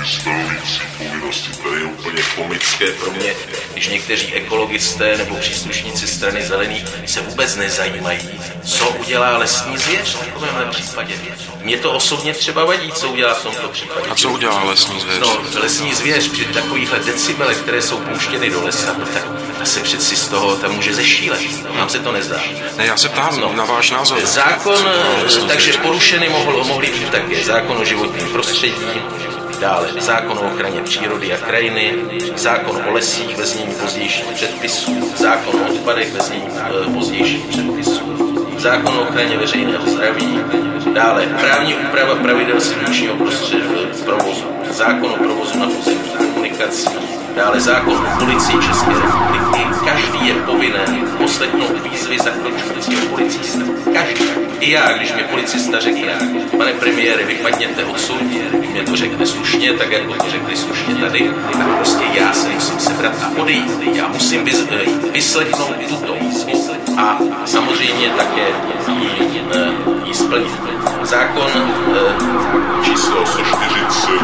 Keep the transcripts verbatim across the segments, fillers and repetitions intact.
stanovící povinnosti. To je úplně komické pro mě, když někteří ekologisté nebo příslušníci strany zelených se vůbec nezajímají, co udělá lesní zvěř v takovémhle případě. Mě to osobně třeba vadí, co udělá v tomto případě. A co udělá lesní zvěř? No, lesní zvěř při takovýchhle decibelech, které jsou pouštěny do lesa, no, tak ta se přeci z toho tam může zešílet. Nám se to nezdá. Ne, já se ptám no, na váš názor. Zákon, takže porušeny mohlo, mohly být také zákon o životním prostředí, dále zákon o ochraně přírody a krajiny, zákon o lesích ve znění pozdějších předpisů, zákon o odpadech ve znění pozdějších předpisů, zákon o ochraně veřejného zdraví, dále právní úprava pravidel silničního prostředí provozu, zákon o provozu na pozemních komunikacích, dále zákon o policii České republiky. Každý je povinen poslechnout výzvy zakročujícího policista. Každý. I já, když mě policista řekne, pane premiére, vypadněte odsud, mě to řekne slušně, tak jako to řekli slušně tady, tak prostě já se musím sebrat a odejít. Já musím vys, vyslechnout tuto výzvu a samozřejmě také ji, ji splnit. Zákon číslo sto čtyřicet.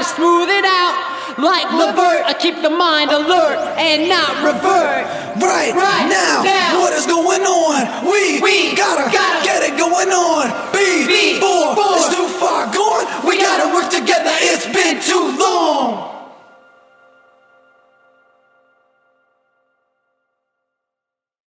to smooth it out. Like Levert, I keep the mind alert and not revert. Right, Right now, now. what is going on? We, We gotta, gotta